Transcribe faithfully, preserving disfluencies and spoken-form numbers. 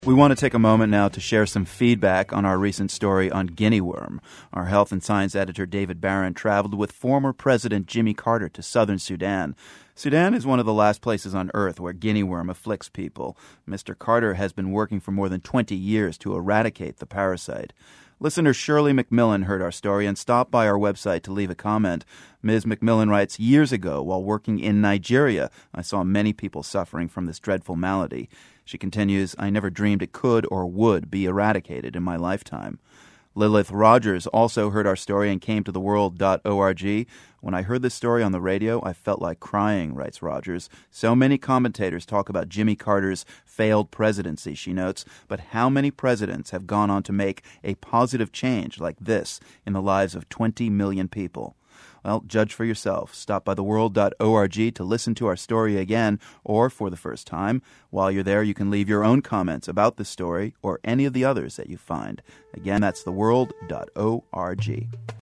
We want to take a moment now to share some feedback on our recent story on guinea worm. Our health and science editor David Barron traveled with former President Jimmy Carter to southern Sudan. Sudan is one of the last places on earth where guinea worm afflicts people. Mister Carter has been working for more than twenty years to eradicate the parasite. Listener Shirley McMillan heard our story and stopped by our website to leave a comment. Miz McMillan writes, "Years ago, while working in Nigeria, I saw many people suffering from this dreadful malady." She continues, "I never dreamed it could or would be eradicated in my lifetime." Lilith Rogers also heard our story and came to the world dot org. "When I heard this story on the radio, I felt like crying," writes Rogers. "So many commentators talk about Jimmy Carter's failed presidency," she notes, "but how many presidents have gone on to make a positive change like this in the lives of twenty million people? Well, judge for yourself. Stop by the world dot org to listen to our story again or for the first time. While you're there, you can leave your own comments about the story or any of the others that you find. Again, that's the world dot org.